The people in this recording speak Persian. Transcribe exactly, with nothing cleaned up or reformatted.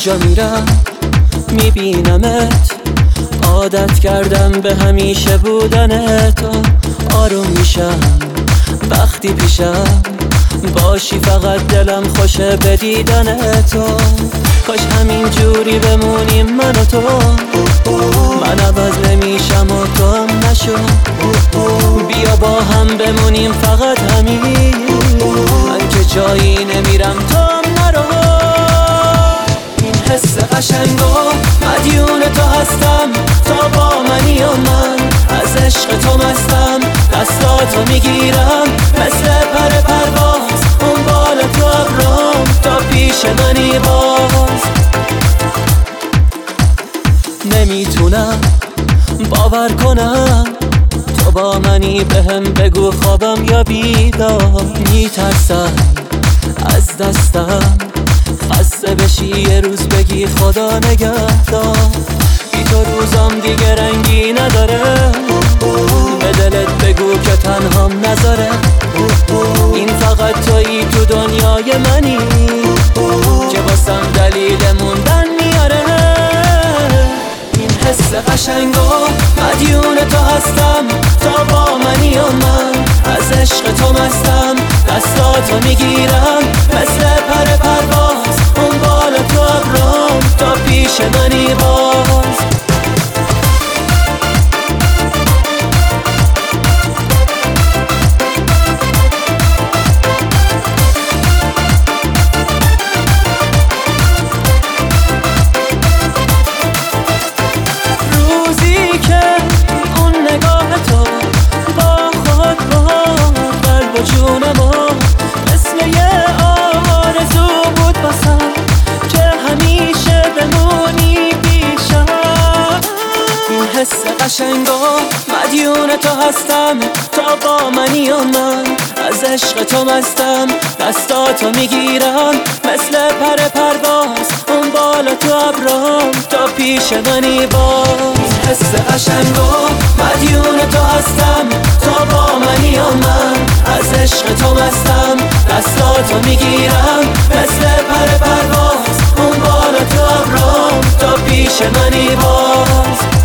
جا میرم میبینمت، عادت کردم به همیشه بودن تو. آروم میشم وقتی پیشم باشی، فقط دلم خوشه به دیدن تو. کاش همین جوری بمونیم من و تو، من عوض نمیشم و تو هم نشو. بیا با هم بمونیم فقط همین، من که جایی نمیرم تو هم نرو. این حس قشنگو مدیون تو هستم، تا با منی و من از عشق تو مستم. دستاتو میگیرم مثل پر پرواز، اون بالا تو ابرام تا پیش منی باز. نمیتونم باور کنم تو با منی، بهم بگو خوابم یا بیدار. میترسم از دستم خسته بشی، یه روز بگی خدا نگهدار. بی تو روزام دیگه رنگی نداره، به دلت بگو که تنهام نذاره. این فقط تویی تو دنیای منی، که واسم دلیل موندن میاره. این حس قشنگو مدیون تو هستم، تا با منی و من از عشق تو مستم. دستاتو میگیرم مثل پر پرواز، اون بالا تو ابرام تا پیش منی باز. روزی که اون نگاه تو با خود با قلب و جونمو مثل یه آرزو بود باسم، که همیشه بمونی پیشم. این حس قشنگو مدیون تو هستم، تا با منی و من از عشق تو مستم. دستاتو میگیرم مثل پر پرواز، اون بالا تو ابرام تا پیش منی باز. این حس قشنگو مدیون تو هستم، تا با منی و من از عشق تو مستم. دستاتو میگیرم مثل پر پرواز، اون بالا تو ابرام تا پیش منی باز.